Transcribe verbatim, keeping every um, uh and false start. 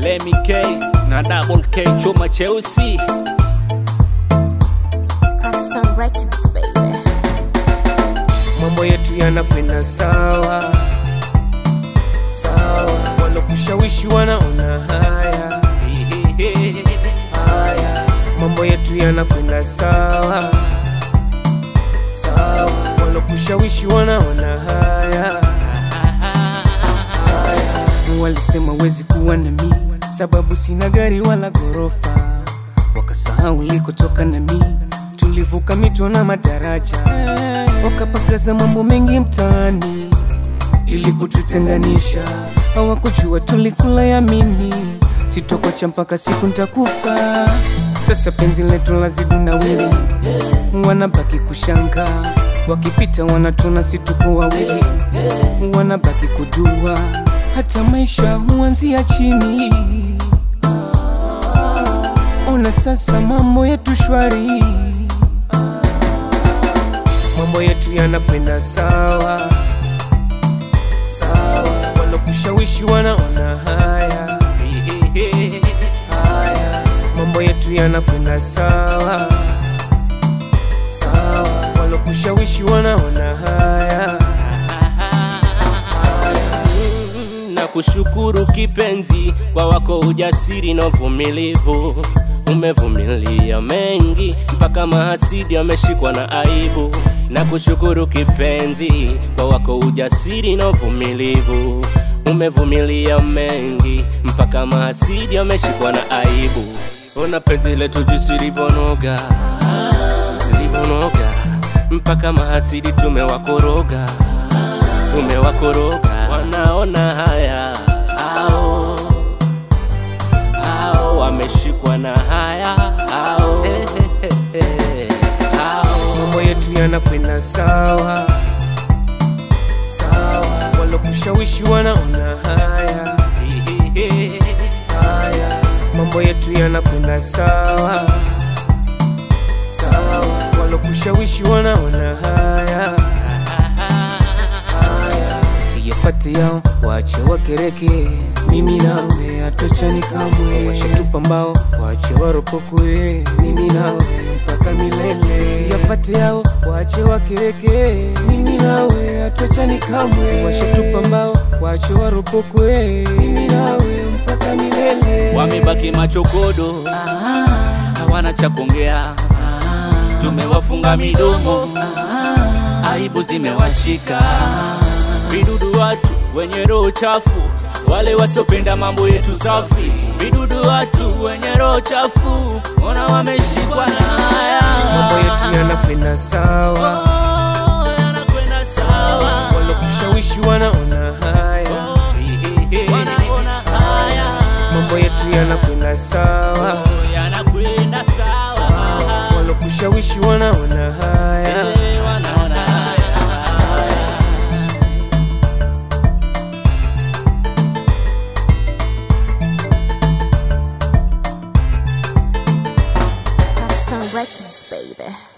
Lemmy K na Double K chuma cheusi. Crackson Records baby. Mambo yetu yanakwenda sawa sawa, walokushawishi wanaona haya haya. Mambo yetu yanakwenda sawa sawa, walokushawishi wanaona haya haya. Walisema wezi kuwa na mimi sababu sina gari wala gorofa, wakasahau likotoka na mimi tulivuka mito na madaraja, wakapakaza mambo mengi mtaani ili kututenganisha. Hawakujua tulikula ya mimi, sitokocha mpaka siku nitakufa. Sasa penzi letu lazidi nawili, wanabaki kushanga, wakipita wanatona situko wawili, wanabaki kujua hata maisha huanzia chini. Ona sasa mambo yetu shwari, mambo yetu yanakwenda sawa sawa, walokushawishi wanaona haya haya. Mambo yetu yanakwenda sawa sawa, walokushawishi wanaona haya haya. Na kushukuru kipenzi kwa wako ujasiri na uvumilivu, umevumilia mengi mpaka mahasidi ameshikwa na aibu. Na kushukuru kipenzi kwa wako ujasiri na uvumilivu, umevumilia mengi mpaka mahasidi ameshikwa na aibu. Ona penzi letu jinsi livonoga, livonoga mpaka mahasidi tumewakoroga, tumewakoroga. Wanaona haya ao ao, wameshikwa na haya ao, he, he, he, he. Mambo yetu yanakwenda sawa sawa, walokushawishi wanaona haya haya. Mambo yetu yanakwenda sawa sawa, walokushawishi wanaona haya haya. Usiyafate yao waache wakereke, mimi nawe atochani kamwe. Washatupa mbao waache waropokwe, mimi nawe mpaka milele. Usiyafate yao waache wakereke, mimi nawe atochani kamwe. Washatupa mbao waache waropokwe, mimi nawe mpaka milele. Wamebaki machokodo, hawana cha kuongea, tumewafunga midomo, aibu zimewashika. Vidudu watu wenye roho chafu, wale wasopenda mambo yetu safi. Vidudu watu wenye roho chafu, ona wameshikwa na haya. Mambo yetu yanakwenda sawa oh, yanakwenda sawa, walokushawishi wanaona haya wanaona haya. Mambo yetu yanakwenda sawa oh, yanakwenda sawa, walokushawishi wanaona haya wanaona haya. Crackson Records baby.